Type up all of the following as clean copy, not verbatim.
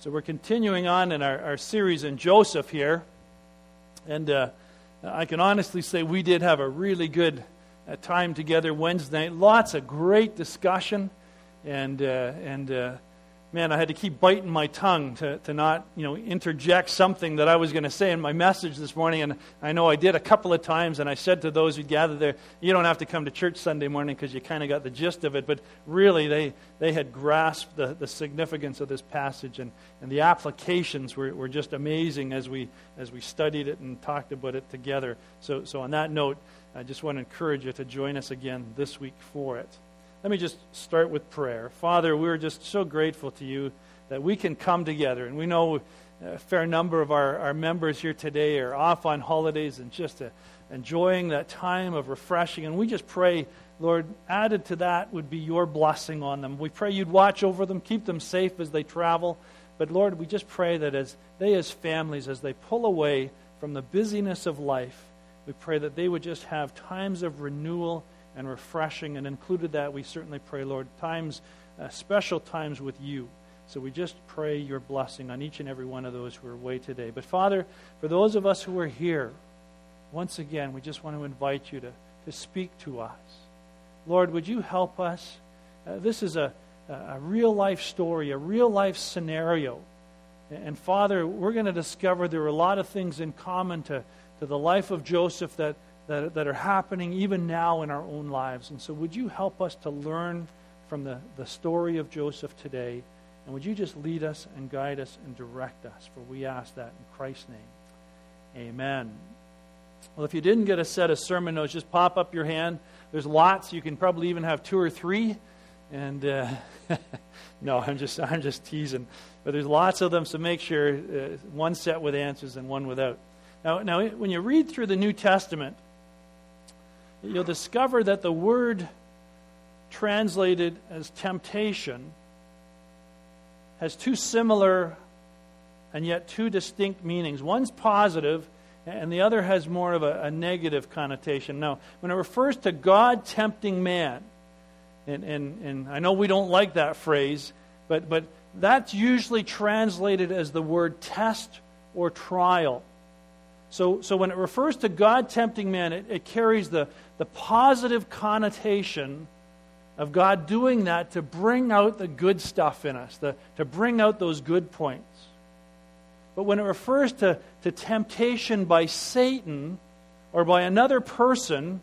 So we're continuing on in our series in Joseph here. And I can honestly say we did have a really good time together Wednesday night. Lots of great discussion. And man, I had to keep biting my tongue to not, interject something that I was going to say in my message this morning. And I know I did a couple of times, and I said to those who gathered there, you don't have to come to church Sunday morning because you kind of got the gist of it. But really, they had grasped the significance of this passage, and the applications were just amazing as we studied it and talked about it together. So on that note, I just want to encourage you to join us again this week for it. Let me just start with prayer. Father, we're just so grateful to you that we can come together. And we know a fair number of our members here today are off on holidays and just enjoying that time of refreshing. And we just pray, Lord, added to that would be your blessing on them. We pray you'd watch over them, keep them safe as they travel. But Lord, we just pray that as families, as they pull away from the busyness of life, we pray that they would just have times of renewal and refreshing, and included that we certainly pray, Lord, special times with you. So we just pray your blessing on each and every one of those who are away today. But Father, for those of us who are here, once again, we just want to invite you to speak to us. Lord, would you help us? This is a real life story, a real life scenario. And Father, we're going to discover there are a lot of things in common to the life of Joseph that are happening even now in our own lives. And so would you help us to learn from the story of Joseph today? And would you just lead us and guide us and direct us? For we ask that in Christ's name. Amen. Well, if you didn't get a set of sermon notes, just pop up your hand. There's lots. You can probably even have 2 or 3. And no, I'm just teasing. But there's lots of them, so make sure one set with answers and one without. Now, when you read through the New Testament, you'll discover that the word translated as temptation has 2 similar and yet 2 distinct meanings. One's positive, and the other has more of a negative connotation. Now, when it refers to God tempting man, and I know we don't like that phrase, but that's usually translated as the word test or trial. So when it refers to God tempting man, it carries the positive connotation of God doing that to bring out the good stuff in us, to bring out those good points. But when it refers to temptation by Satan or by another person,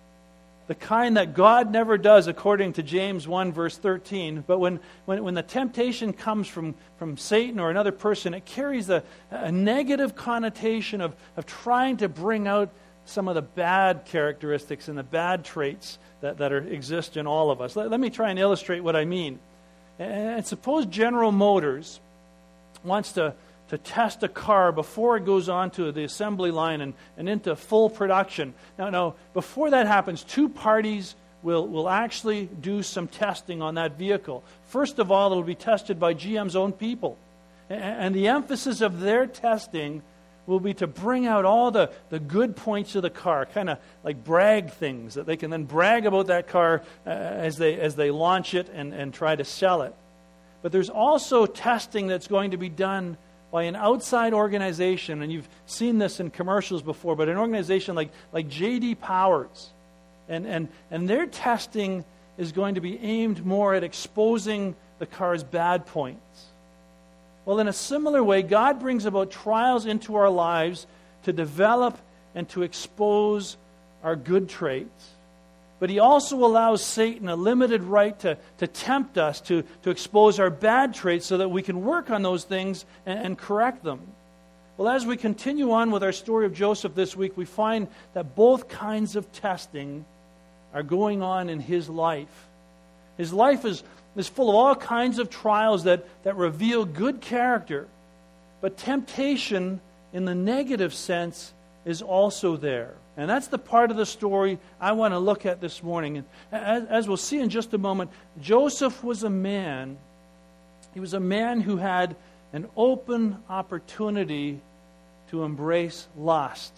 the kind that God never does, according to James 1, verse 13. But when the temptation comes from Satan or another person, it carries a negative connotation of trying to bring out some of the bad characteristics and the bad traits that exist in all of us. Let me try and illustrate what I mean. And suppose General Motors wants to test a car before it goes on to the assembly line and into full production. Now, before that happens, 2 parties will actually do some testing on that vehicle. First of all, it will be tested by GM's own people. And the emphasis of their testing will be to bring out all the good points of the car, kind of like brag things, that they can then brag about that car as they launch it and try to sell it. But there's also testing that's going to be done by an outside organization, and you've seen this in commercials before, but an organization like J.D. Powers. And their testing is going to be aimed more at exposing the car's bad points. Well, in a similar way, God brings about trials into our lives to develop and to expose our good traits. But he also allows Satan a limited right to tempt us, to expose our bad traits so that we can work on those things and correct them. Well, as we continue on with our story of Joseph this week, we find that both kinds of testing are going on in his life. His life is full of all kinds of trials that reveal good character. But temptation, in the negative sense, is also there. And that's the part of the story I want to look at this morning. And as we'll see in just a moment, Joseph was a man. He was a man who had an open opportunity to embrace lust.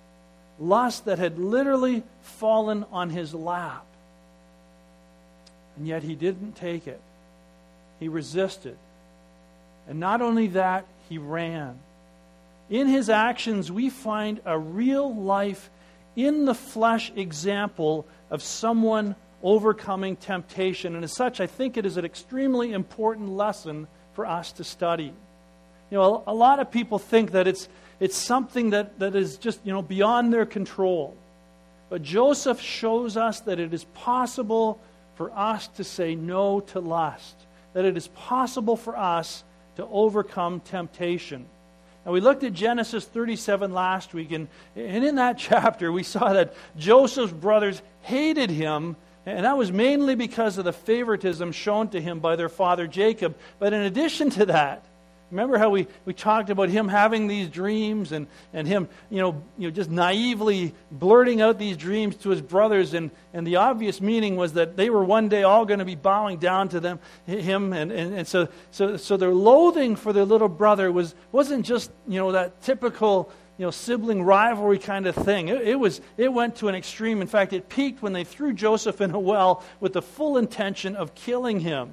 Lust that had literally fallen on his lap. And yet he didn't take it. He resisted. And not only that, he ran. In his actions, we find a real life, in the flesh example of someone overcoming temptation. And as such, I think it is an extremely important lesson for us to study. A lot of people think that it's something that is just, beyond their control. But Joseph shows us that it is possible for us to say no to lust, that it is possible for us to overcome temptation. Now, we looked at Genesis 37 last week, and in that chapter we saw that Joseph's brothers hated him, and that was mainly because of the favoritism shown to him by their father Jacob. But in addition to that, remember how we talked about him having these dreams and him just naively blurting out these dreams to his brothers, and the obvious meaning was that they were one day all going to be bowing down to him, and so their loathing for their little brother wasn't just that typical sibling rivalry kind of thing. It went to an extreme. In fact, it peaked when they threw Joseph in a well with the full intention of killing him.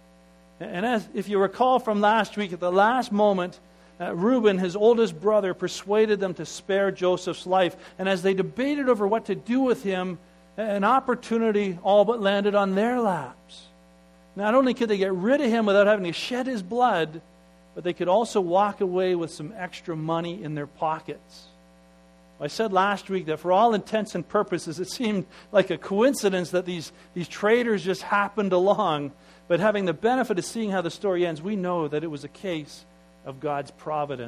And if you recall from last week, at the last moment, Reuben, his oldest brother, persuaded them to spare Joseph's life. And as they debated over what to do with him, an opportunity all but landed on their laps. Not only could they get rid of him without having to shed his blood, but they could also walk away with some extra money in their pockets. I said last week that for all intents and purposes, it seemed like a coincidence that these traders just happened along. But having the benefit of seeing how the story ends, we know that it was a case of God's providence.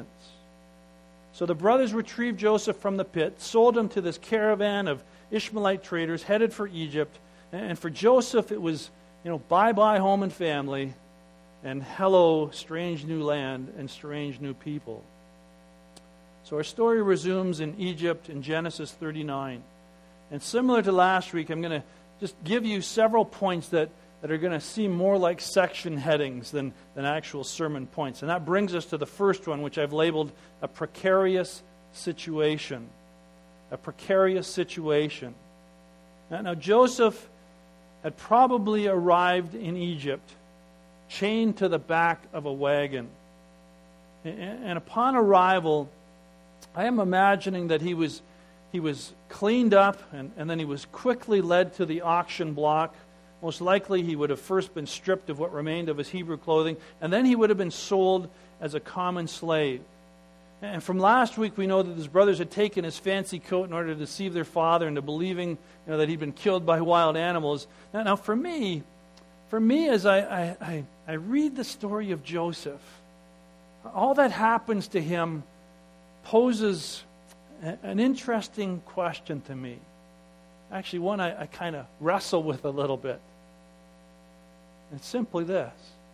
So the brothers retrieved Joseph from the pit, sold him to this caravan of Ishmaelite traders headed for Egypt. And for Joseph, it was, bye-bye home and family, and hello, strange new land and strange new people. So our story resumes in Egypt in Genesis 39. And similar to last week, I'm going to just give you several points that are going to seem more like section headings than actual sermon points. And that brings us to the first one, which I've labeled a precarious situation. A precarious situation. Now Joseph had probably arrived in Egypt chained to the back of a wagon. And upon arrival, I am imagining that he was cleaned up and then he was quickly led to the auction block. Most likely he would have first been stripped of what remained of his Hebrew clothing, and then he would have been sold as a common slave. And from last week we know that his brothers had taken his fancy coat in order to deceive their father into believing that he'd been killed by wild animals. Now for me as I read the story of Joseph, all that happens to him poses an interesting question to me. Actually, one I kind of wrestle with a little bit. It's simply this.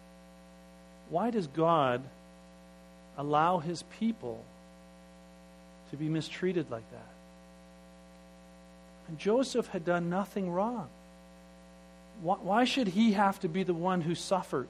Why does God allow his people to be mistreated like that? And Joseph had done nothing wrong. Why should he have to be the one who suffers?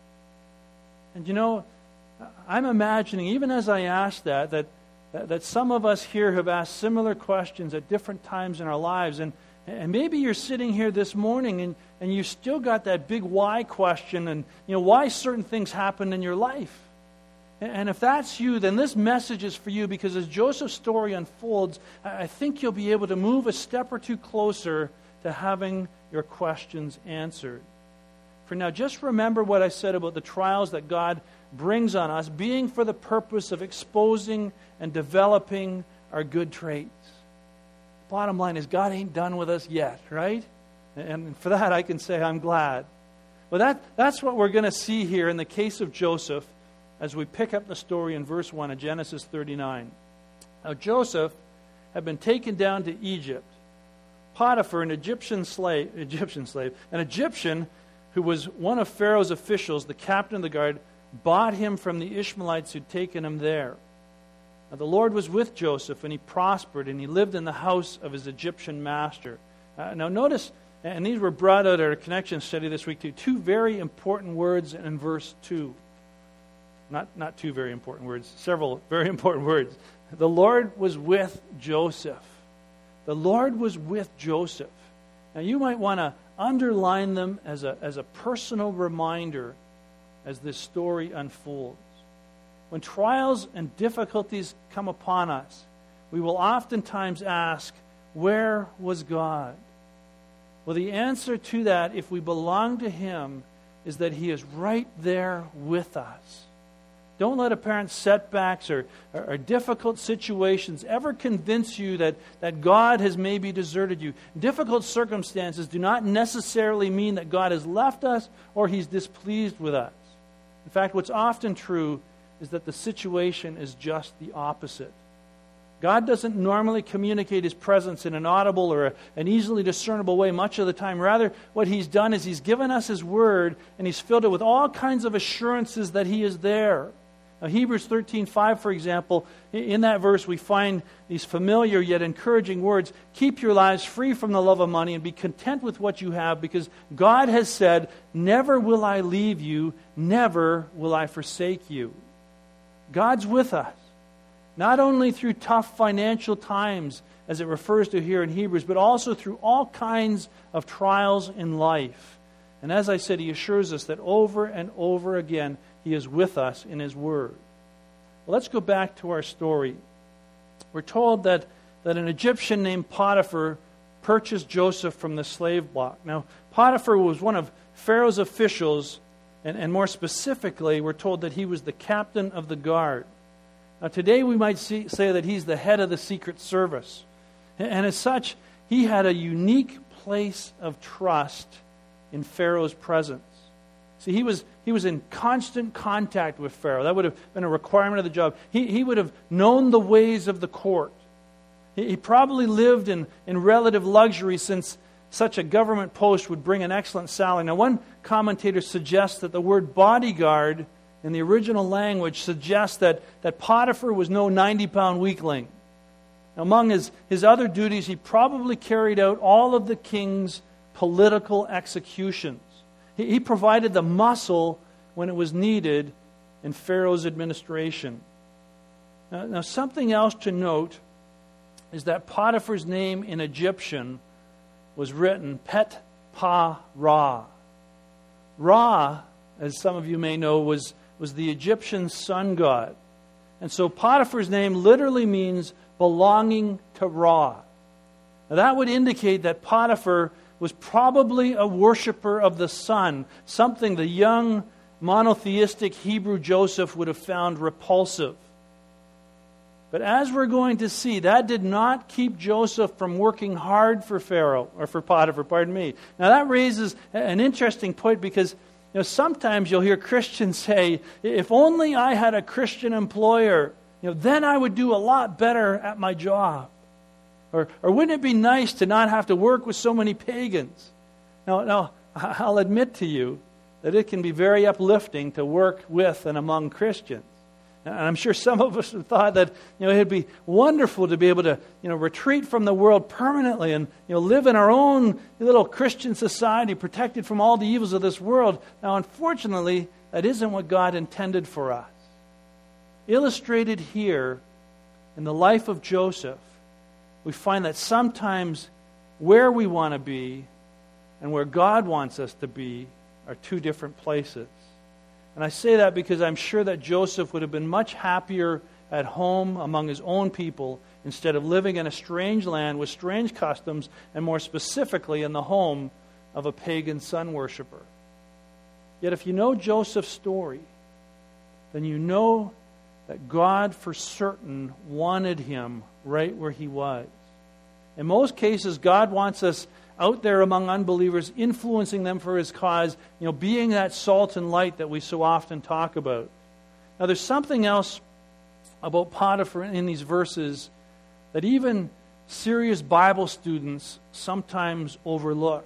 And I'm imagining, even as I ask that some of us here have asked similar questions at different times in our lives. And maybe you're sitting here this morning and you still got that big why question and why certain things happen in your life. And if that's you, then this message is for you, because as Joseph's story unfolds, I think you'll be able to move a step or two closer to having your questions answered. For now, just remember what I said about the trials that God brings on us, being for the purpose of exposing and developing our good traits. Bottom line is, God ain't done with us yet, right? And for that, I can say I'm glad. But that's what we're going to see here in the case of Joseph as we pick up the story in verse 1 of Genesis 39. Now, Joseph had been taken down to Egypt. Potiphar, an Egyptian slave, an Egyptian who was one of Pharaoh's officials, the captain of the guard, bought him from the Ishmaelites who'd taken him there. Now, the Lord was with Joseph, and he prospered, and he lived in the house of his Egyptian master. Now notice, and these were brought out at our connection study this week too, two very important words in verse 2. Not two very important words, several very important words. The Lord was with Joseph. The Lord was with Joseph. Now you might want to underline them as a personal reminder as this story unfolds. when trials and difficulties come upon us, we will oftentimes ask, where was God? Well, the answer to that, if we belong to Him, is that He is right there with us. Don't let apparent setbacks or difficult situations ever convince you that God has maybe deserted you. Difficult circumstances do not necessarily mean that God has left us or He's displeased with us. In fact, what's often true is that the situation is just the opposite. God doesn't normally communicate His presence in an audible or an easily discernible way much of the time. Rather, what He's done is He's given us His Word, and He's filled it with all kinds of assurances that He is there. Now, Hebrews 13:5, for example, in that verse we find these familiar yet encouraging words, "Keep your lives free from the love of money and be content with what you have, because God has said, 'Never will I leave you, never will I forsake you.'" God's with us, not only through tough financial times, as it refers to here in Hebrews, but also through all kinds of trials in life. And as I said, He assures us that over and over again, He is with us in His Word. Well, let's go back to our story. We're told that an Egyptian named Potiphar purchased Joseph from the slave block. Now, Potiphar was one of Pharaoh's officials, and more specifically, we're told that he was the captain of the guard. Now, today we might say that he's the head of the Secret Service. And as such, he had a unique place of trust in Pharaoh's presence. See, he was in constant contact with Pharaoh. That would have been a requirement of the job. He would have known the ways of the court. He probably lived in relative luxury, since such a government post would bring an excellent salary. Now, one commentator suggests that the word bodyguard in the original language suggests that Potiphar was no 90-pound weakling. Among his other duties, he probably carried out all of the king's political executions. He provided the muscle when it was needed in Pharaoh's administration. Now, something else to note is that Potiphar's name in Egyptian was written Pet Pa Ra. Ra, as some of you may know, was the Egyptian sun god. And so Potiphar's name literally means belonging to Ra. Now, that would indicate that Potiphar was probably a worshiper of the sun, something the young monotheistic Hebrew Joseph would have found repulsive. But as we're going to see, that did not keep Joseph from working hard for Pharaoh, or for Potiphar, pardon me. Now that raises an interesting point, because sometimes you'll hear Christians say, if only I had a Christian employer, then I would do a lot better at my job. Or wouldn't it be nice to not have to work with so many pagans? Now, I'll admit to you that it can be very uplifting to work with and among Christians. And I'm sure some of us have thought that it'd be wonderful to be able to retreat from the world permanently and live in our own little Christian society, protected from all the evils of this world. Now, unfortunately, that isn't what God intended for us. Illustrated here in the life of Joseph, we find that sometimes where we want to be and where God wants us to be are two different places. And I say that because I'm sure that Joseph would have been much happier at home among his own people instead of living in a strange land with strange customs, and more specifically in the home of a pagan sun worshiper. Yet if you know Joseph's story, then you know that God for certain wanted him right where he was. In most cases, God wants us out there among unbelievers, influencing them for His cause, being that salt and light that we so often talk about. Now, there's something else about Potiphar in these verses that even serious Bible students sometimes overlook.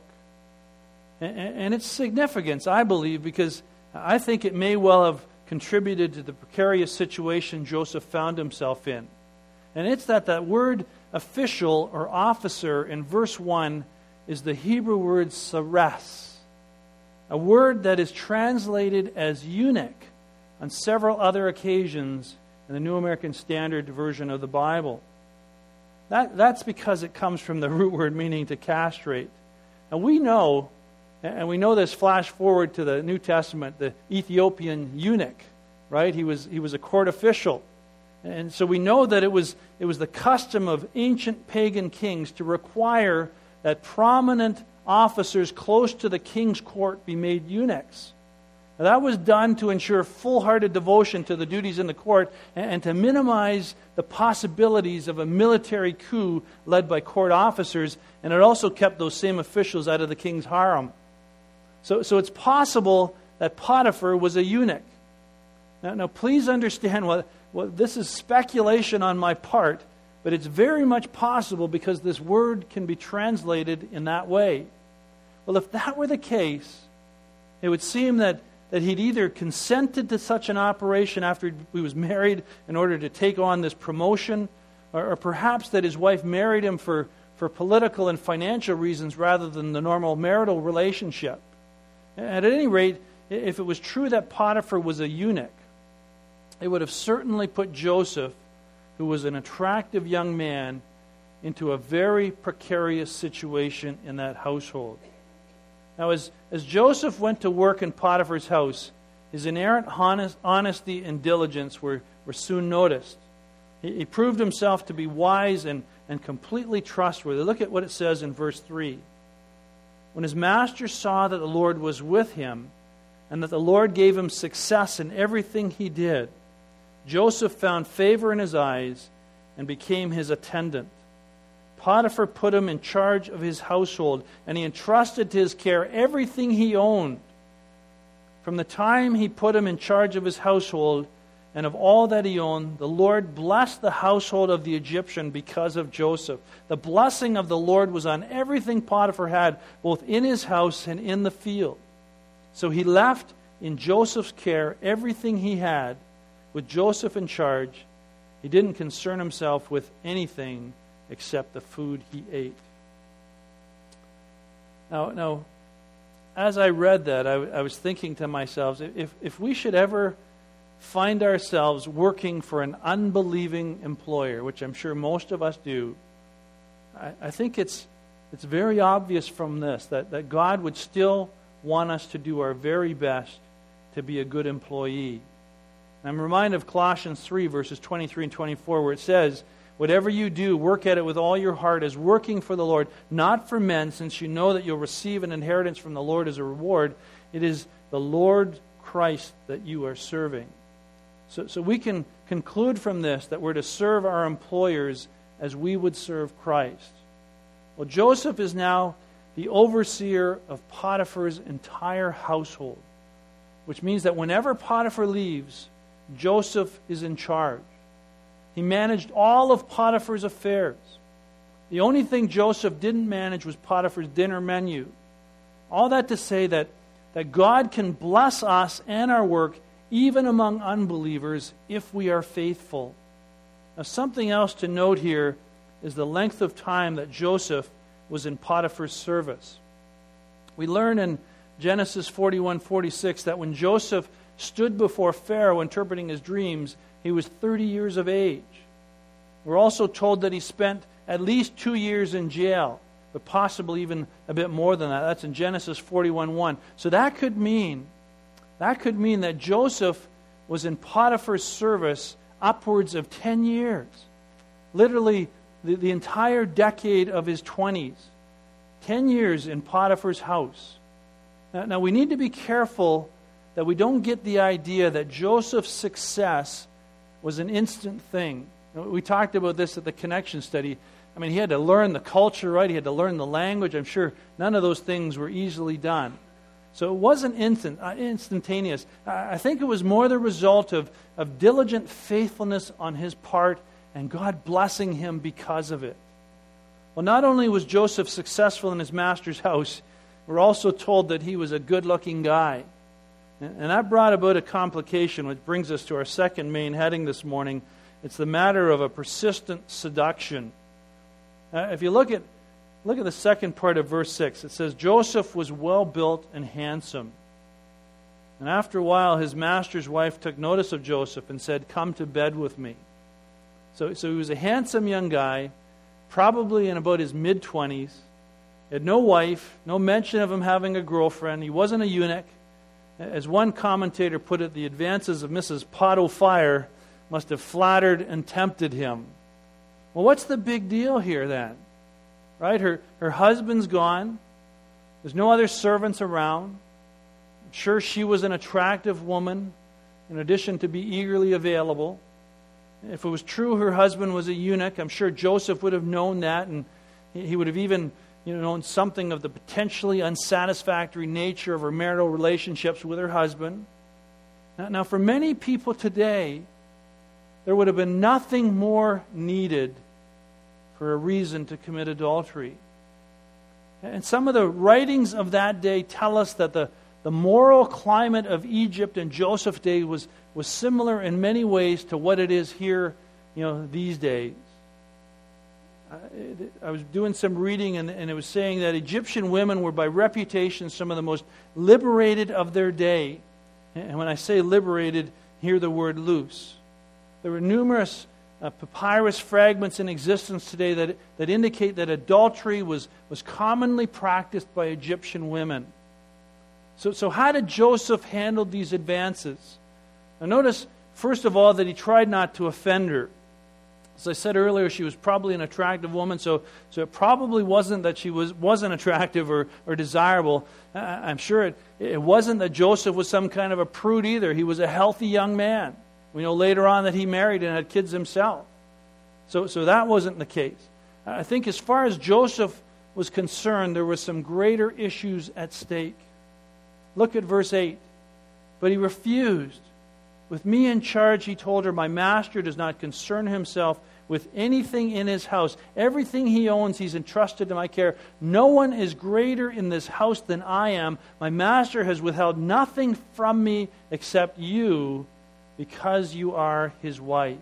And its significance, I believe, because I think it may well have contributed to the precarious situation Joseph found himself in. And it's that word official or officer in verse 1 is the Hebrew word sares, a word that is translated as eunuch on several other occasions in the New American Standard Version of the Bible. That's because it comes from the root word meaning to castrate. And we know this flash forward to the New Testament, the Ethiopian eunuch right? He was a court official. And so we know that it was the custom of ancient pagan kings to require that prominent officers close to the king's court be made eunuchs. Now, that was done to ensure full-hearted devotion to the duties in the court and to minimize the possibilities of a military coup led by court officers, and it also kept those same officials out of the king's harem. So it's possible that Potiphar was a eunuch. Now please understand what this is speculation on my part, but it's very much possible because this word can be translated in that way. Well, if that were the case, it would seem that he'd either consented to such an operation after he was married in order to take on this promotion, or perhaps that his wife married him for political and financial reasons rather than the normal marital relationship. At any rate, if it was true that Potiphar was a eunuch, it would have certainly put Joseph, who was an attractive young man, into a very precarious situation in that household. Now, as Joseph went to work in Potiphar's house, his inherent honesty and diligence were soon noticed. He proved himself to be wise and completely trustworthy. Look at what it says in verse 3. When his master saw that the Lord was with him, and that the Lord gave him success in everything he did, Joseph found favor in his eyes and became his attendant. Potiphar put him in charge of his household, and he entrusted to his care everything he owned. From the time he put him in charge of his household and of all that he owned, the Lord blessed the household of the Egyptian because of Joseph. The blessing of the Lord was on everything Potiphar had, both in his house and in the field. So he left in Joseph's care everything he had. With Joseph in charge, he didn't concern himself with anything except the food he ate. Now, as I read that, I was thinking to myself, if we should ever find ourselves working for an unbelieving employer, which I'm sure most of us do, I think it's very obvious from this that God would still want us to do our very best to be a good employee. I'm reminded of Colossians 3, verses 23 and 24, where it says, "Whatever you do, work at it with all your heart as working for the Lord, not for men, since you know that you'll receive an inheritance from the Lord as a reward. It is the Lord Christ that you are serving." So we can conclude from this that we're to serve our employers as we would serve Christ. Well, Joseph is now the overseer of Potiphar's entire household, which means that whenever Potiphar leaves, Joseph is in charge. He managed all of Potiphar's affairs. The only thing Joseph didn't manage was Potiphar's dinner menu. All that to say that God can bless us and our work even among unbelievers if we are faithful. Now, something else to note here is the length of time that Joseph was in Potiphar's service. We learn in Genesis 41:46 that when Joseph stood before Pharaoh interpreting his dreams, he was 30 years of age. We're also told that he spent at least 2 years in jail, but possibly even a bit more than that. That's in Genesis 41:1. So that could mean that Joseph was in Potiphar's service upwards of 10 years. Literally the entire decade of his 20s. 10 years in Potiphar's house. Now we need to be careful that we don't get the idea that Joseph's success was an instant thing. We talked about this at the connection study. I mean, he had to learn the culture, right? He had to learn the language. I'm sure none of those things were easily done. So it wasn't instantaneous. I think it was more the result of diligent faithfulness on his part and God blessing him because of it. Well, not only was Joseph successful in his master's house, we're also told that he was a good-looking guy. And that brought about a complication, which brings us to our second main heading this morning. It's the matter of a persistent seduction. If you look at the second part of verse 6, it says, Joseph was well-built and handsome. And after a while, his master's wife took notice of Joseph and said, "Come to bed with me." So he was a handsome young guy, probably in about his mid-20s. He had no wife, no mention of him having a girlfriend. He wasn't a eunuch. As one commentator put it, the advances of Mrs. Pot O'Fire must have flattered and tempted him. Well, what's the big deal here then? Right? Her husband's gone. There's no other servants around. I'm sure she was an attractive woman, in addition to be eagerly available. If it was true her husband was a eunuch, I'm sure Joseph would have known that, and he would have even known something of the potentially unsatisfactory nature of her marital relationships with her husband. Now, for many people today, there would have been nothing more needed for a reason to commit adultery. And some of the writings of that day tell us that the moral climate of Egypt in Joseph's day was similar in many ways to what it is here, these days. I was doing some reading, and it was saying that Egyptian women were by reputation some of the most liberated of their day. And when I say liberated, hear the word loose. There were numerous papyrus fragments in existence today that indicate that adultery was commonly practiced by Egyptian women. So how did Joseph handle these advances? Now notice, first of all, that he tried not to offend her. As I said earlier, she was probably an attractive woman, so it probably wasn't that she wasn't attractive or desirable. I'm sure it wasn't that Joseph was some kind of a prude either. He was a healthy young man. We know later on that he married and had kids himself. So that wasn't the case. I think as far as Joseph was concerned, there were some greater issues at stake. Look at verse 8. But he refused. With me in charge, he told her, my master does not concern himself with anything in his house. Everything he owns, he's entrusted to my care. No one is greater in this house than I am. My master has withheld nothing from me except you, because you are his wife.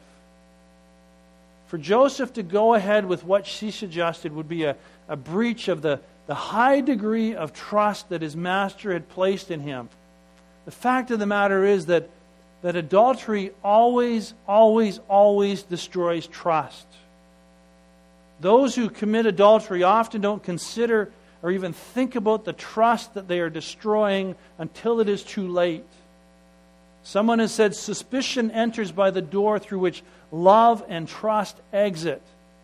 For Joseph to go ahead with what she suggested would be a breach of the high degree of trust that his master had placed in him. The fact of the matter is that adultery always, always, always destroys trust. Those who commit adultery often don't consider or even think about the trust that they are destroying until it is too late. Someone has said, suspicion enters by the door through which love and trust exit.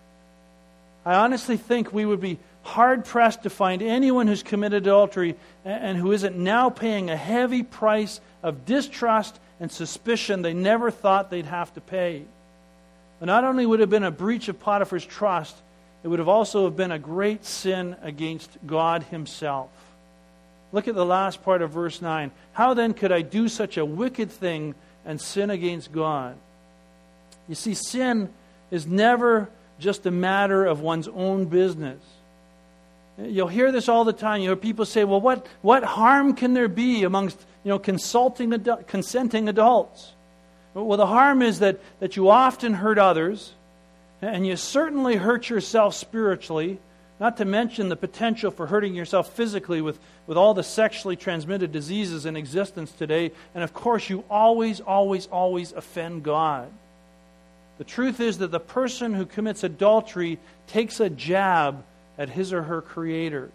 I honestly think we would be hard-pressed to find anyone who's committed adultery and who isn't now paying a heavy price of distrust and suspicion they never thought they'd have to pay. But not only would it have been a breach of Potiphar's trust, it would have also been a great sin against God himself. Look at the last part of verse 9. How then could I do such a wicked thing and sin against God? You see, sin is never just a matter of one's own business. You'll hear this all the time. You hear people say, well, what harm can there be amongst consenting adults? Well, the harm is that you often hurt others, and you certainly hurt yourself spiritually, not to mention the potential for hurting yourself physically with all the sexually transmitted diseases in existence today. And of course, you always, always, always offend God. The truth is that the person who commits adultery takes a jab at his or her Creator.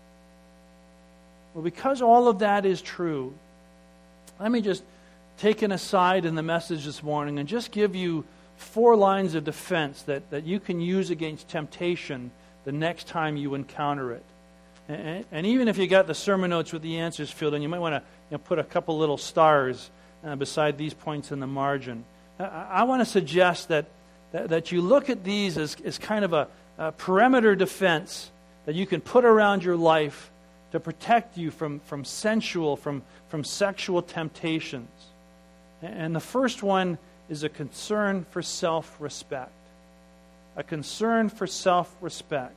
Well, because all of that is true, let me just take an aside in the message this morning and just give you 4 lines of defense that you can use against temptation the next time you encounter it. And even if you got the sermon notes with the answers filled in, you might want to put a couple little stars beside these points in the margin. I want to suggest that you look at these as kind of a perimeter defense that you can put around your life to protect you from sensual, from sexual temptations. And the first one is a concern for self-respect. A concern for self-respect.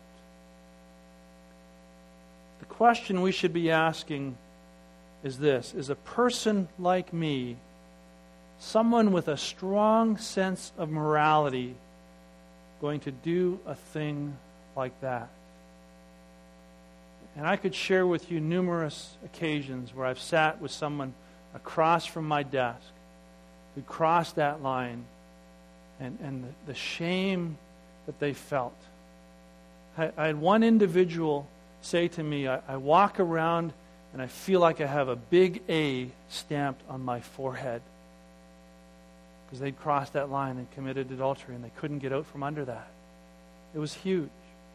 The question we should be asking is this: is a person like me, someone with a strong sense of morality, going to do a thing like that? And I could share with you numerous occasions where I've sat with someone across from my desk who crossed that line, and the shame that they felt. I had one individual say to me, I walk around and I feel like I have a big A stamped on my forehead. Because they'd crossed that line and committed adultery, and they couldn't get out from under that. It was huge.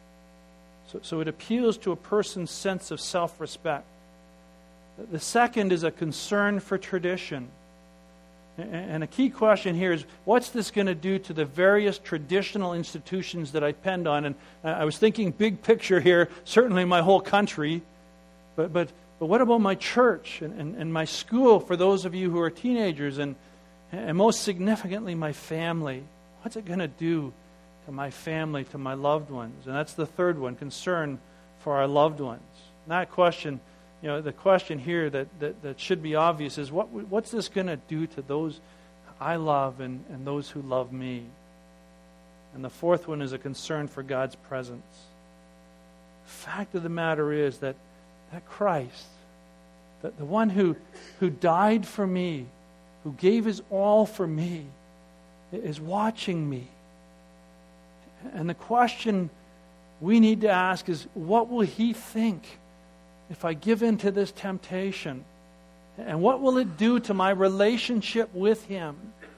So it appeals to a person's sense of self-respect. The second is a concern for tradition. And a key question here is, what's this going to do to the various traditional institutions that I depend on? And I was thinking big picture here, certainly my whole country, but what about my church and my school for those of you who are teenagers, and most significantly my family? What's it going to do to my family, to my loved ones? And that's the third one, concern for our loved ones. And that question, the question here that should be obvious is, what's this going to do to those I love and those who love me? And the fourth one is a concern for God's presence. The fact of the matter is that Christ, that the one who died for me, who gave his all for me, is watching me. And the question we need to ask is, what will he think if I give in to this temptation? And what will it do to my relationship with him?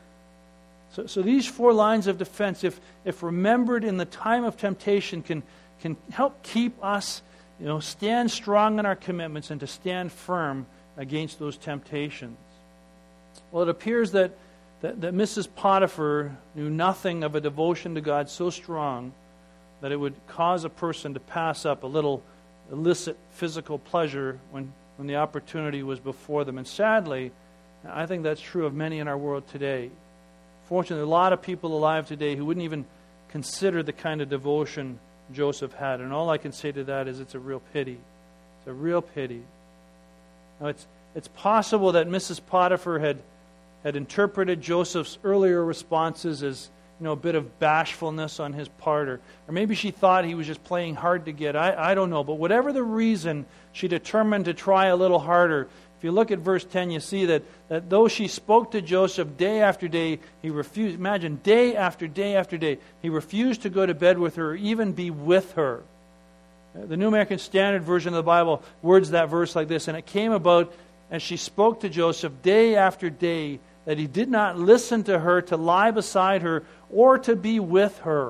So these four lines of defense, if remembered in the time of temptation, can help keep us, stand strong in our commitments and to stand firm against those temptations. Well, it appears that Mrs. Potiphar knew nothing of a devotion to God so strong that it would cause a person to pass up a little illicit physical pleasure when the opportunity was before them. And sadly, I think that's true of many in our world today. Fortunately, a lot of people alive today who wouldn't even consider the kind of devotion Joseph had. And all I can say to that is it's a real pity. It's a real pity. Now, it's possible that Mrs. Potiphar had interpreted Joseph's earlier responses as a bit of bashfulness on his part, or maybe she thought he was just playing hard to get. I don't know. But whatever the reason, she determined to try a little harder. If you look at verse 10, you see that though she spoke to Joseph day after day, he refused. Imagine, day after day after day, he refused to go to bed with her or even be with her. The New American Standard Version of the Bible words that verse like this: and it came about as she spoke to Joseph day after day that he did not listen to her, to lie beside her, or to be with her.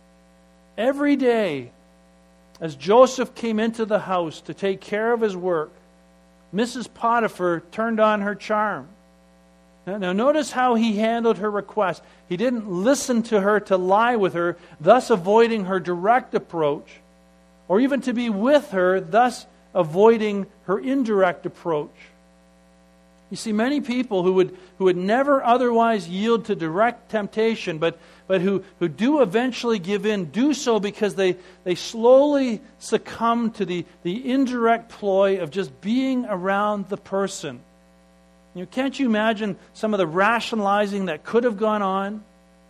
Every day, as Joseph came into the house to take care of his work, Mrs. Potiphar turned on her charm. Now notice how he handled her request. He didn't listen to her to lie with her, thus avoiding her direct approach, or even to be with her, thus avoiding her indirect approach. You see, many people who would never otherwise yield to direct temptation, but who do eventually give in, do so because they slowly succumb to the indirect ploy of just being around the person. Can't you imagine some of the rationalizing that could have gone on?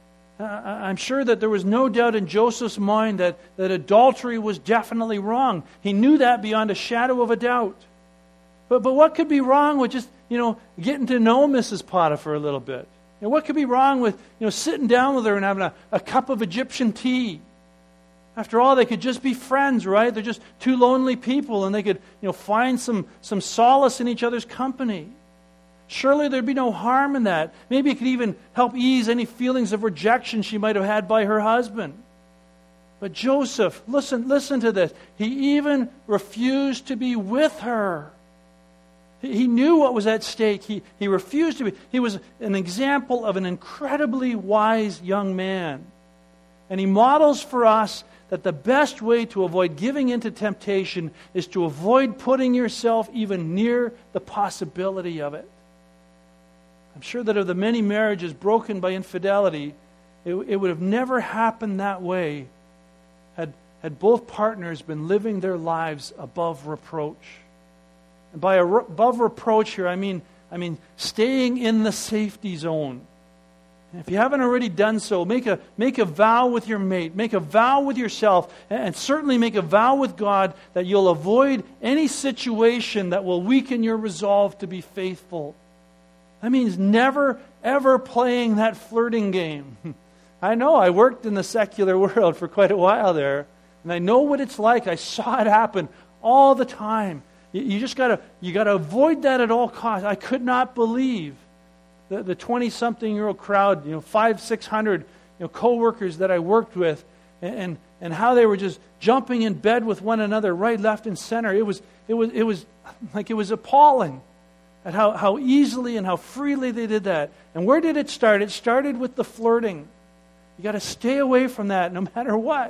I'm sure that there was no doubt in Joseph's mind that adultery was definitely wrong. He knew that beyond a shadow of a doubt. But what could be wrong with just, getting to know Mrs. Potiphar a little bit? What could be wrong with, sitting down with her and having a cup of Egyptian tea? After all, they could just be friends, right? They're just two lonely people, and they could, find some solace in each other's company. Surely there'd be no harm in that. Maybe it could even help ease any feelings of rejection she might have had by her husband. But Joseph, listen to this. He even refused to be with her. He knew what was at stake. He refused to be. He was an example of an incredibly wise young man. And he models for us that the best way to avoid giving into temptation is to avoid putting yourself even near the possibility of it. I'm sure that of the many marriages broken by infidelity, it would have never happened that way had both partners been living their lives above reproach. And by above reproach here, I mean staying in the safety zone. And if you haven't already done so, make a vow with your mate, make a vow with yourself, and certainly make a vow with God that you'll avoid any situation that will weaken your resolve to be faithful. That means never, ever playing that flirting game. I know, I worked in the secular world for quite a while there, and I know what it's like. I saw it happen all the time. You just got to avoid that at all costs. I could not believe the 20-something-year-old crowd, 500-600 co-workers that I worked with, and how they were just jumping in bed with one another, right, left, and center. It was appalling at how easily and how freely they did that. And where did it start? It started with the flirting. You got to stay away from that no matter what.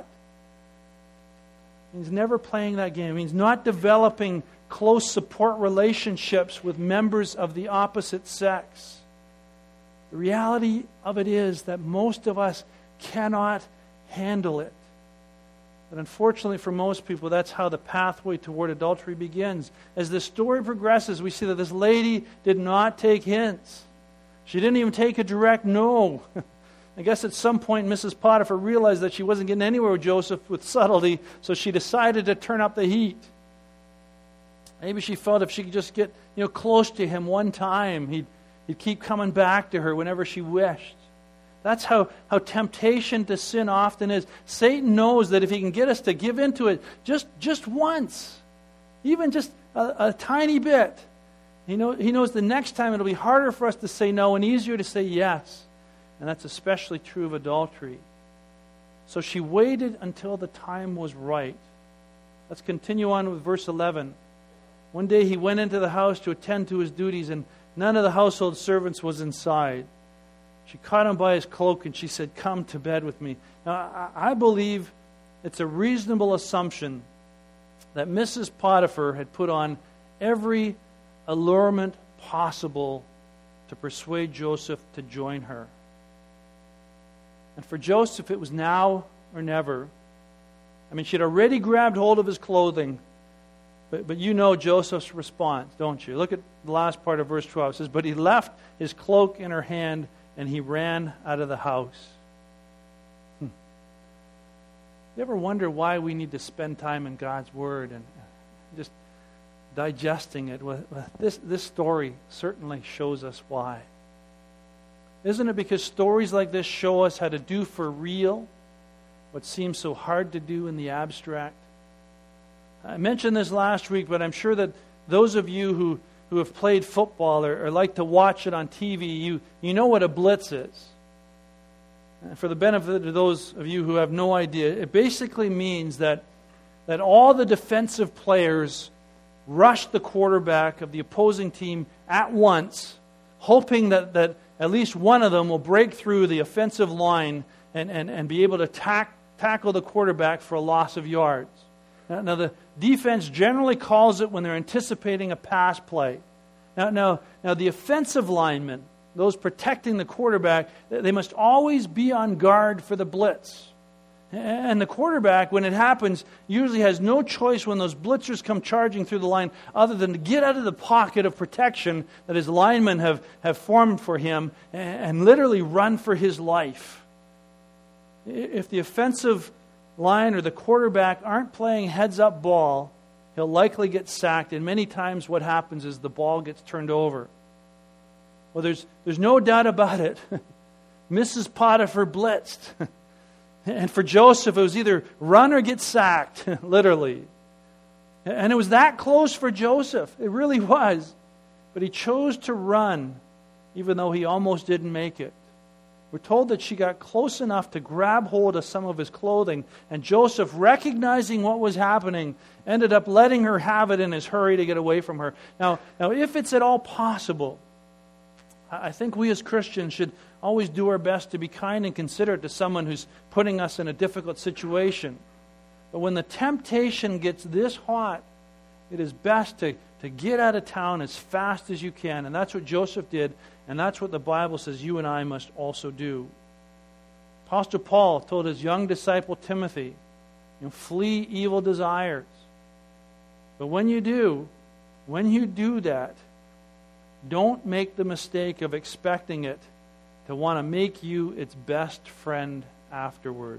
It means never playing that game. It means not developing close support relationships with members of the opposite sex. The reality of it is that most of us cannot handle it. But unfortunately for most people, that's how the pathway toward adultery begins. As the story progresses, we see that this lady did not take hints. She didn't even take a direct no. I guess at some point Mrs. Potiphar realized that she wasn't getting anywhere with Joseph with subtlety, so she decided to turn up the heat. Maybe she felt if she could just get close to him one time, he'd keep coming back to her whenever she wished. That's how temptation to sin often is. Satan knows that if he can get us to give into it just once, even just a tiny bit, he knows the next time it'll be harder for us to say no and easier to say yes. And that's especially true of adultery. So she waited until the time was right. Let's continue on with verse 11. One day he went into the house to attend to his duties, and none of the household servants was inside. She caught him by his cloak and she said, "Come to bed with me." Now, I believe it's a reasonable assumption that Mrs. Potiphar had put on every allurement possible to persuade Joseph to join her. And for Joseph, it was now or never. I mean, she had already grabbed hold of his clothing, but you know Joseph's response, don't you? Look at the last part of verse 12. It says, "But he left his cloak in her hand, and he ran out of the house." You ever wonder why we need to spend time in God's Word and just digesting it? Well, this story certainly shows us why. Isn't it because stories like this show us how to do for real what seems so hard to do in the abstract? I mentioned this last week, but I'm sure that those of you who have played football or like to watch it on TV, you know what a blitz is. And for the benefit of those of you who have no idea, it basically means that all the defensive players rush the quarterback of the opposing team at once, hoping that at least one of them will break through the offensive line and be able to tackle the quarterback for a loss of yards. Now, the defense generally calls it when they're anticipating a pass play. Now, the offensive linemen, those protecting the quarterback, they must always be on guard for the blitz. And the quarterback, when it happens, usually has no choice when those blitzers come charging through the line other than to get out of the pocket of protection that his linemen have formed for him and literally run for his life. If the offensive line or the quarterback aren't playing heads-up ball, he'll likely get sacked, and many times what happens is the ball gets turned over. Well, there's no doubt about it. Mrs. Potiphar blitzed. And for Joseph, it was either run or get sacked, literally. And it was that close for Joseph. It really was. But he chose to run, even though he almost didn't make it. We're told that she got close enough to grab hold of some of his clothing, and Joseph, recognizing what was happening, ended up letting her have it in his hurry to get away from her. Now, if it's at all possible, I think we as Christians should always do our best to be kind and considerate to someone who's putting us in a difficult situation. But when the temptation gets this hot, it is best to get out of town as fast as you can. And that's what Joseph did, and that's what the Bible says you and I must also do. Apostle Paul told his young disciple Timothy, flee evil desires. But when you do that, don't make the mistake of expecting it to want to make you its best friend afterwards.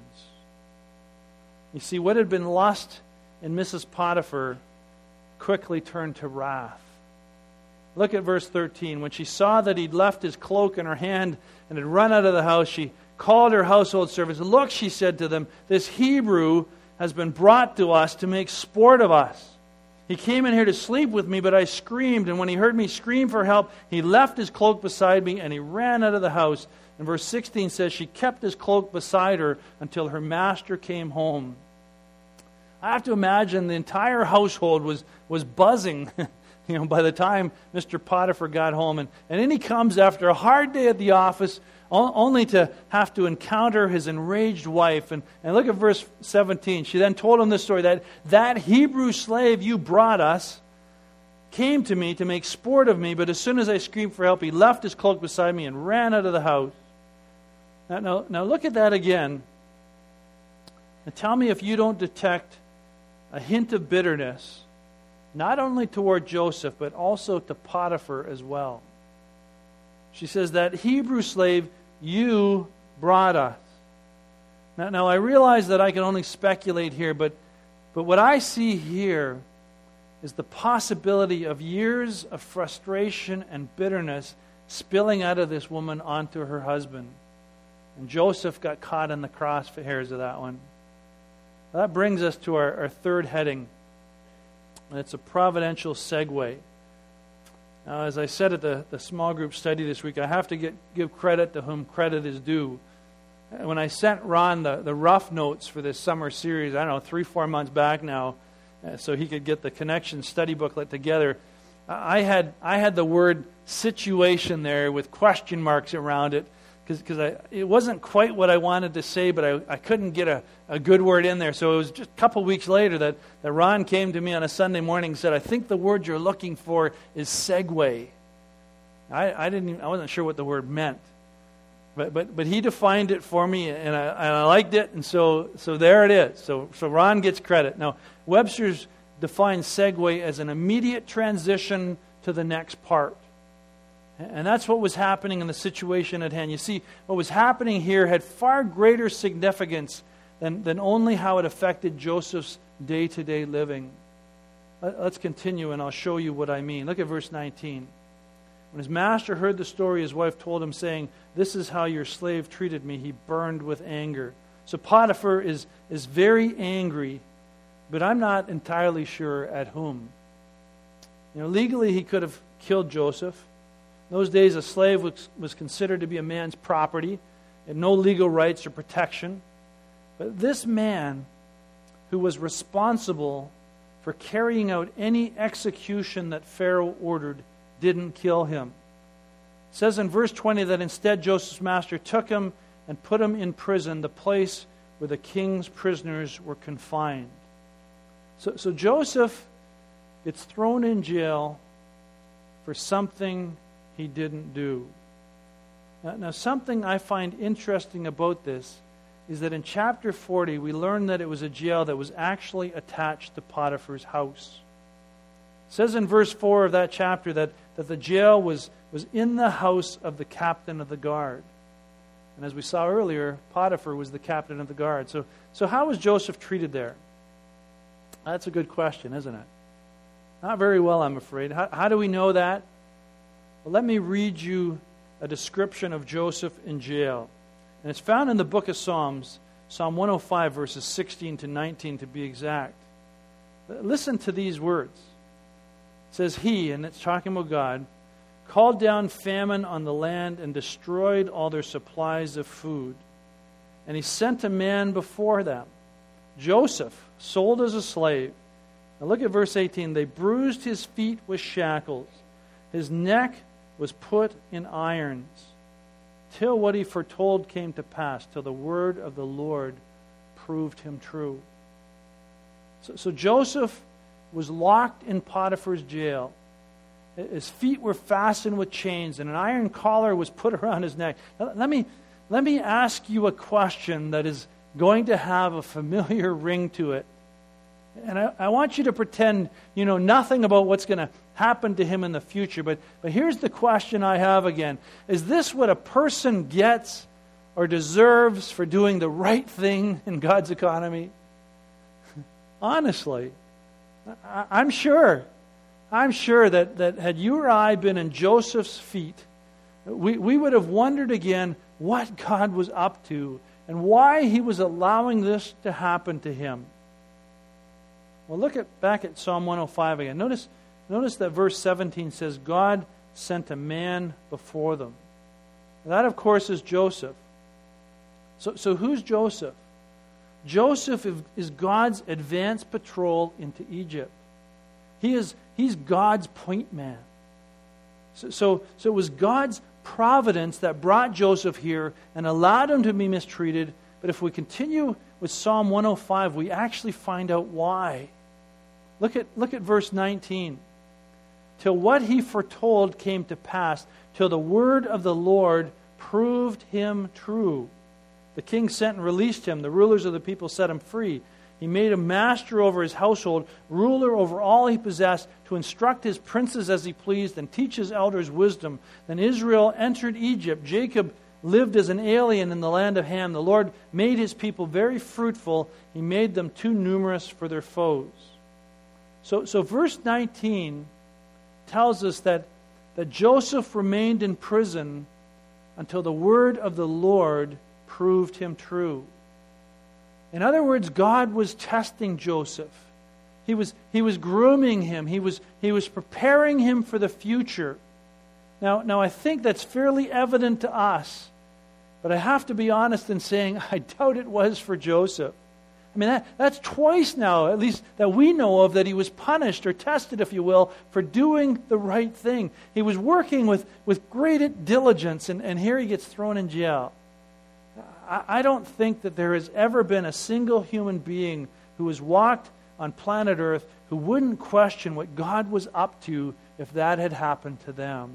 You see, what had been lust in Mrs. Potiphar quickly turned to wrath. Look at verse 13. When she saw that he'd left his cloak in her hand and had run out of the house, she called her household servants. "Look," she said to them, "this Hebrew has been brought to us to make sport of us. He came in here to sleep with me, but I screamed, and when he heard me scream for help, he left his cloak beside me, and he ran out of the house. And verse 16 says, she kept his cloak beside her until her master came home. I have to imagine the entire household was buzzing by the time Mr. Potiphar got home. And in he comes after a hard day at the office, only to have to encounter his enraged wife. And look at verse 17. She then told him this story, that Hebrew slave you brought us came to me to make sport of me, but as soon as I screamed for help, he left his cloak beside me and ran out of the house. Now look at that again. And tell me if you don't detect a hint of bitterness, not only toward Joseph, but also to Potiphar as well. She says, that Hebrew slave you brought us. Now I realize that I can only speculate here, but what I see here is the possibility of years of frustration and bitterness spilling out of this woman onto her husband. And Joseph got caught in the crosshairs of that one. That brings us to our third heading, and it's a providential segue. Now, as I said at the small group study this week, I have to give credit to whom credit is due. When I sent Ron the rough notes for this summer series, I don't know, 3-4 months back now, so he could get the Connection study booklet together, I had the word situation there with question marks around it, because it wasn't quite what I wanted to say, but I couldn't get a good word in there. So it was just a couple weeks later that Ron came to me on a Sunday morning and said, I think the word you're looking for is segue. I wasn't sure what the word meant. But he defined it for me, and I liked it, and so there it is. So Ron gets credit. Now, Webster's defines segue as an immediate transition to the next part. And that's what was happening in the situation at hand. You see, what was happening here had far greater significance than only how it affected Joseph's day-to-day living. Let's continue, and I'll show you what I mean. Look at verse 19. When his master heard the story, his wife told him, saying, this is how your slave treated me. He burned with anger. So Potiphar is very angry, but I'm not entirely sure at whom. Legally he could have killed Joseph. In those days, a slave was considered to be a man's property, and no legal rights or protection. But this man, who was responsible for carrying out any execution that Pharaoh ordered, didn't kill him. It says in verse 20 that instead Joseph's master took him and put him in prison, the place where the king's prisoners were confined. So Joseph gets thrown in jail for something he didn't do. Now, something I find interesting about this is that in chapter 40, we learn that it was a jail that was actually attached to Potiphar's house. It says in verse 4 of that chapter that the jail was in the house of the captain of the guard. And as we saw earlier, Potiphar was the captain of the guard. So how was Joseph treated there? That's a good question, isn't it? Not very well, I'm afraid. How do we know that? Well, let me read you a description of Joseph in jail. And it's found in the book of Psalms, Psalm 105, verses 16 to 19 to be exact. Listen to these words. It says, he, and it's talking about God, called down famine on the land and destroyed all their supplies of food. And he sent a man before them, Joseph, sold as a slave. Now look at verse 18. They bruised his feet with shackles. His neck was put in irons, till what he foretold came to pass, till the word of the Lord proved him true. So Joseph was locked in Potiphar's jail. His feet were fastened with chains, and an iron collar was put around his neck. Now, let me ask you a question that is going to have a familiar ring to it. And I want you to pretend you know nothing about what's going to happen to him in the future. But here's the question I have again. Is this what a person gets or deserves for doing the right thing in God's economy? Honestly, I'm sure that had you or I been in Joseph's feet, we would have wondered again what God was up to and why he was allowing this to happen to him. Well, look back at Psalm 105 again. Notice that verse 17 says, God sent a man before them. That, of course, is Joseph. So who's Joseph? Joseph is God's advance patrol into Egypt. He's God's point man. So it was God's providence that brought Joseph here and allowed him to be mistreated. But if we continue with Psalm 105, we actually find out why. Look at verse 19. Till what he foretold came to pass, till the word of the Lord proved him true. The king sent and released him. The rulers of the people set him free. He made him master over his household, ruler over all he possessed, to instruct his princes as he pleased and teach his elders wisdom. Then Israel entered Egypt. Jacob lived as an alien in the land of Ham. The Lord made his people very fruitful. He made them too numerous for their foes. So verse 19 tells us that Joseph remained in prison until the word of the Lord proved him true. In other words, God was testing Joseph. He was grooming him. He was preparing him for the future. Now I think that's fairly evident to us, but I have to be honest in saying I doubt it was for Joseph. I mean, that's twice now, at least that we know of, that he was punished or tested, if you will, for doing the right thing. He was working with great diligence, and here he gets thrown in jail. I don't think that there has ever been a single human being who has walked on planet Earth who wouldn't question what God was up to if that had happened to them.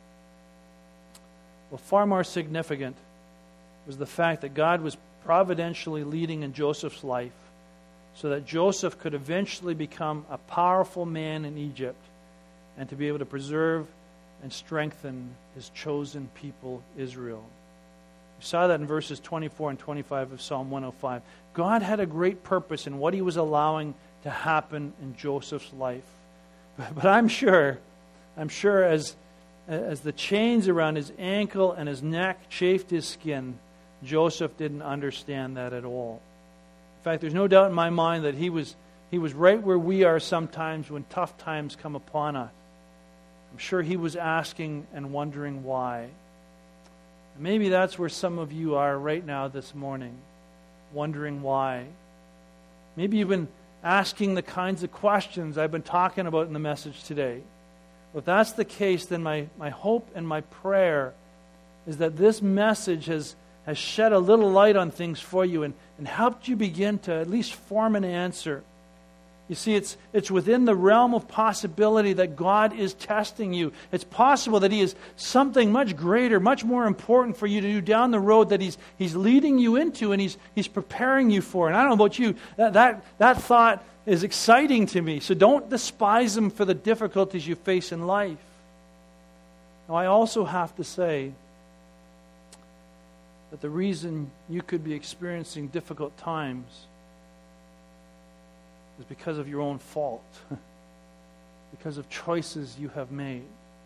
Well, far more significant was the fact that God was providentially leading in Joseph's life so that Joseph could eventually become a powerful man in Egypt and to be able to preserve and strengthen his chosen people, Israel. We saw that in verses 24 and 25 of Psalm 105. God had a great purpose in what he was allowing to happen in Joseph's life. But I'm sure as the chains around his ankle and his neck chafed his skin, Joseph didn't understand that at all. In fact, there's no doubt in my mind that he was right where we are sometimes when tough times come upon us. I'm sure he was asking and wondering why. And maybe that's where some of you are right now this morning, wondering why. Maybe you've been asking the kinds of questions I've been talking about in the message today. Well, if that's the case, then my hope and my prayer is that this message has shed a little light on things for you and helped you begin to at least form an answer. You see, it's within the realm of possibility that God is testing you. It's possible that he is something much greater, much more important for you to do down the road that he's leading you into and he's preparing you for. And I don't know about you, that thought is exciting to me. So don't despise him for the difficulties you face in life. Now, I also have to say that the reason you could be experiencing difficult times is because of your own fault, because of choices you have made.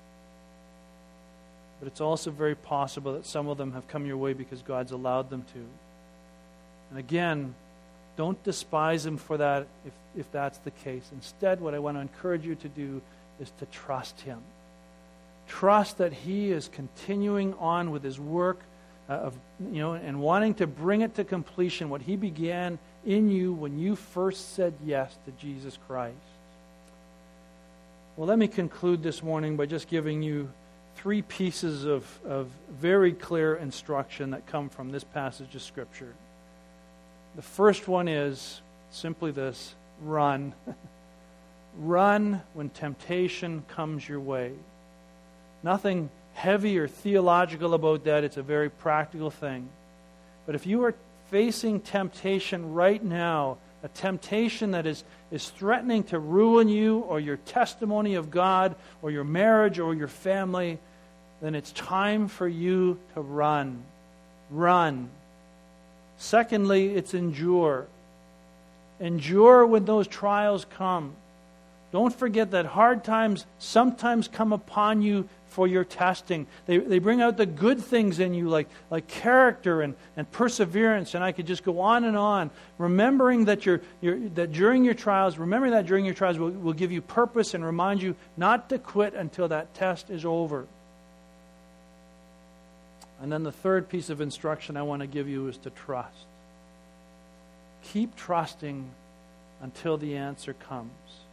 But it's also very possible that some of them have come your way because God's allowed them to. And again, don't despise him for that if that's the case. Instead, what I want to encourage you to do is to trust him. Trust that he is continuing on with his work and wanting to bring it to completion, what he began in you when you first said yes to Jesus Christ. Well, let me conclude this morning by just giving you 3 pieces of very clear instruction that come from this passage of Scripture. The first one is simply this: run. Run when temptation comes your way. Nothing heavy or theological about that. It's a very practical thing. But if you are facing temptation right now, a temptation that is threatening to ruin you or your testimony of God or your marriage or your family, then it's time for you to run. Run. Secondly, it's endure. Endure when those trials come. Don't forget that hard times sometimes come upon you for your testing. They bring out the good things in you, like character and perseverance. And I could just go on, remembering that during your trials will give you purpose and remind you not to quit until that test is over. And then the third piece of instruction I want to give you is to trust. Keep trusting until the answer comes.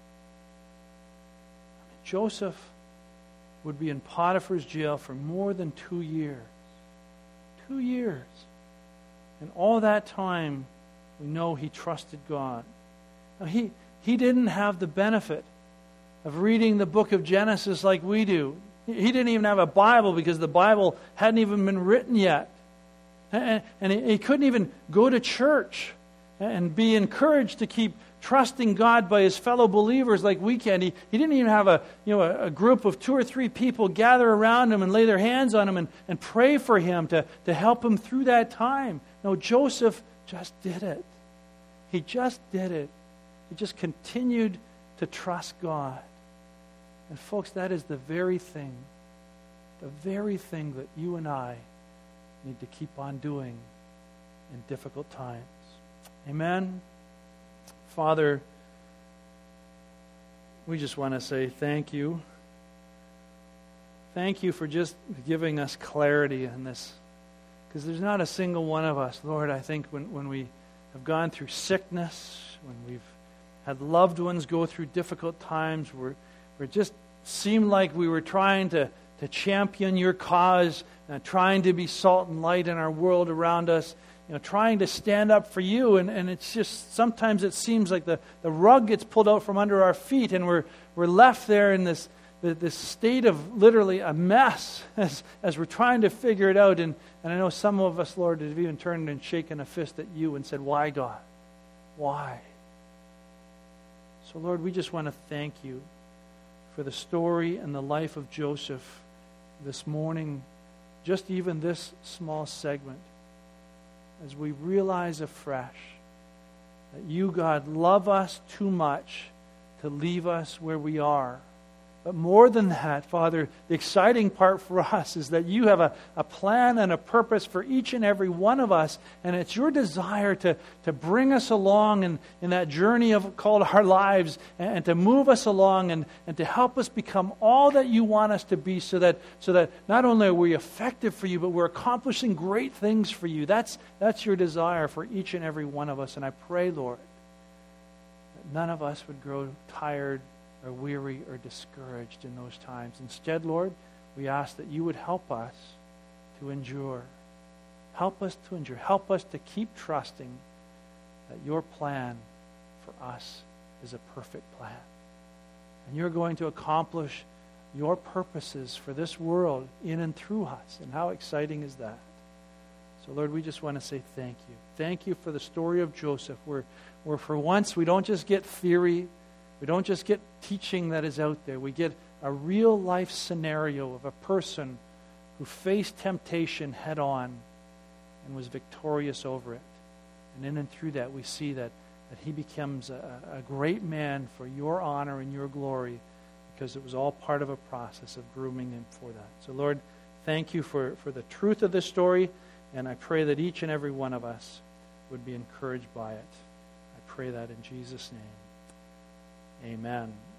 Joseph would be in Potiphar's jail for more than 2 years. 2 years. And all that time, we know he trusted God. Now, he didn't have the benefit of reading the book of Genesis like we do. He didn't even have a Bible because the Bible hadn't even been written yet. And he couldn't even go to church and be encouraged to keep trusting God by his fellow believers like we can. He didn't even have a group of 2 or 3 people gather around him and lay their hands on him and pray for him to help him through that time. No, Joseph just did it. He just did it. He just continued to trust God. And folks, that is the very thing that you and I need to keep on doing in difficult times. Amen. Father, we just want to say thank you. Thank you for just giving us clarity in this. Because there's not a single one of us, Lord, I think when we have gone through sickness, when we've had loved ones go through difficult times, we're just seemed like we were trying to champion your cause, trying to be salt and light in our world around us, trying to stand up for you, and it's just, sometimes it seems like the rug gets pulled out from under our feet, and we're left there in this state of literally a mess as we're trying to figure it out. And I know some of us, Lord, have even turned and shaken a fist at you and said, why, God? Why? So, Lord, we just want to thank you for the story and the life of Joseph this morning, just even this small segment, as we realize afresh that you, God, love us too much to leave us where we are. But more than that, Father, the exciting part for us is that you have a plan and a purpose for each and every one of us, and it's your desire to bring us along in that journey called our lives, and to move us along and to help us become all that you want us to be, so that not only are we effective for you, but we're accomplishing great things for you. That's your desire for each and every one of us. And I pray, Lord, that none of us would grow tired or weary or discouraged in those times. Instead, Lord, we ask that you would help us to endure. Help us to endure. Help us to keep trusting that your plan for us is a perfect plan. And you're going to accomplish your purposes for this world in and through us. And how exciting is that? So, Lord, we just want to say thank you. Thank you for the story of Joseph, where for once we don't just get theory, we don't just get teaching that is out there. We get a real life scenario of a person who faced temptation head on and was victorious over it. And in and through that, we see that he becomes a great man for your honor and your glory, because it was all part of a process of grooming him for that. So, Lord, thank you for the truth of this story, and I pray that each and every one of us would be encouraged by it. I pray that in Jesus' name. Amen.